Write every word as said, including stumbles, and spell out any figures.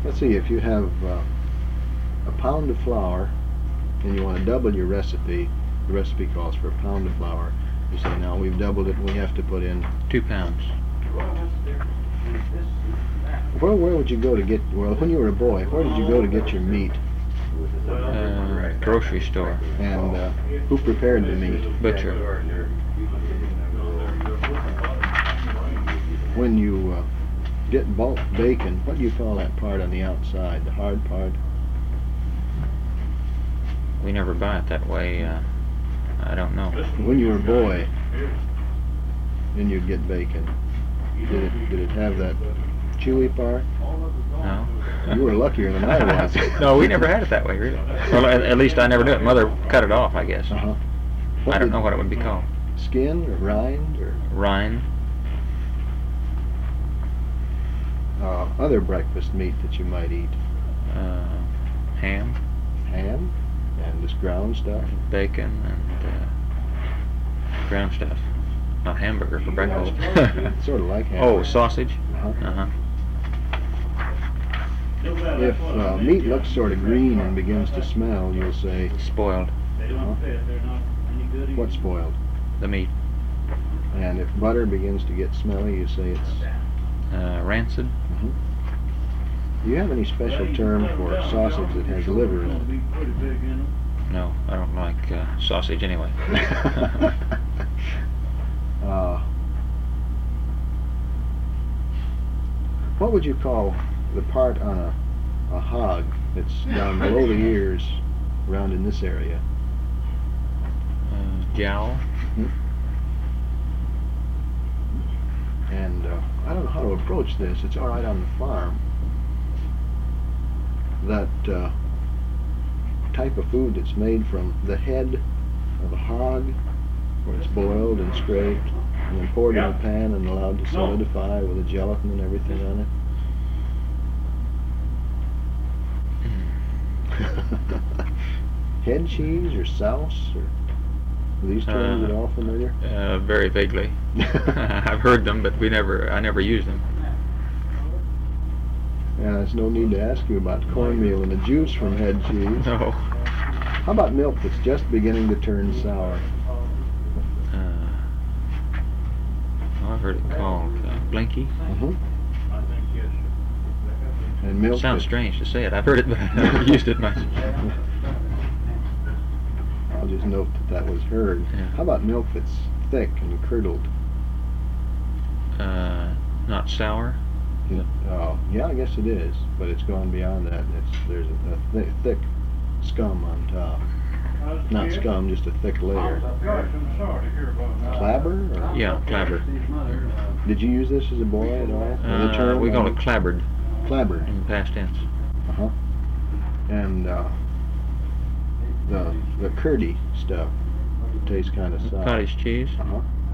let's see, if you have uh, a pound of flour and you want to double your recipe, the recipe calls for a pound of flour. You say, now we've doubled it, we have to put in two pounds. Where, where would you go to get, well, when you were a boy, where did you go to get your meat? Uh, grocery store. And uh, who prepared the meat? Butcher. When you uh, get bulk bacon, what do you call that part on the outside, the hard part? We never buy it that way. Uh, I don't know. When you were a boy, and you'd get bacon, did it, did it have that chewy part? No. You were luckier than I was. No, we never had it that way, really. Well, at, at least I never knew it. Mother cut it off, I guess. Uh-huh. I don't know what it would be called. Skin or rind or rind? Uh, other breakfast meat that you might eat? Uh, ham. Ham? And just ground stuff? Bacon and uh, ground stuff. Not hamburger for breakfast. Sort of like hamburger. Oh, sausage? Uh-huh. Uh-huh. If uh, meat looks sort of green and begins to smell, you'll say... Spoiled. Uh-huh. What's spoiled? The meat. And if butter begins to get smelly, you say it's... Uh, rancid. Uh-huh. Do you have any special term for sausage that has liver in it? No, I don't like uh, sausage anyway. uh, what would you call the part on a, a hog that's down below the ears, around in this area? Uh, jowl. Mm-hmm. And uh, I don't know how to approach this. It's all right on the farm. That uh, type of food that's made from the head of a hog, where it's boiled and scraped, and then poured in a pan and allowed to solidify with the gelatin and everything on it. Head cheese or souse, or are these terms Uh, at all familiar? Uh, very vaguely. I've heard them, but we never. I never used them. Yeah, there's no need to ask you about cornmeal and the juice from head cheese. No. How about milk that's just beginning to turn sour? Uh, oh, I've heard it called uh, blinky. Mm-hmm. And milk. Sounds that, strange to say it. I've heard it, but I've never used it much. I'll just note that that was heard. Yeah. How about milk that's thick and curdled? Uh, not sour. It, oh, yeah, I guess it is, but it's gone beyond that. It's there's a, a th thick scum on top. Not scum, just a thick layer. Clabber? Or? Yeah, clabber. Did you use this as a boy at all? Uh, the term, we call uh, it clabbered clabbered. in past tense. Uh-huh. And uh, the the curdy stuff tastes kind of sour. Cottage cheese. Uh-huh.